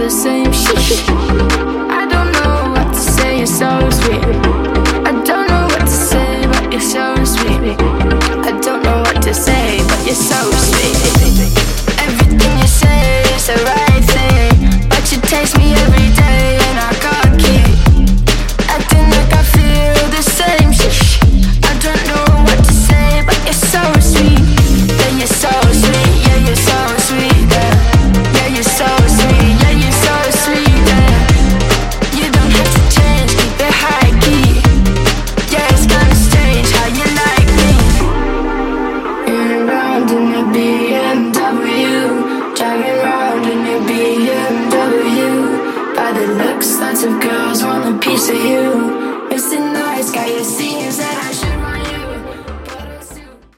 the same. Shh. I don't know what to say, you're so sweet. I don't know what to say, but you're so sweet. I don't know what to say, but you're so sweet. Everything you say is the right thing, but you taste me every day and I can't keep acting like I feel the same. Shh. I don't know what to say, but you're so sweet. Yeah, you're so sweet. Yeah, you're so sweet. Yeah, you're so sweet. Yeah, you're so sweet. You don't have to change, keep it high key. Yeah, it's kinda strange how you like me. Running around in a BMW, driving around in a BMW. By the looks, lots of girls want a piece of you. Missing nights, got your scenes that I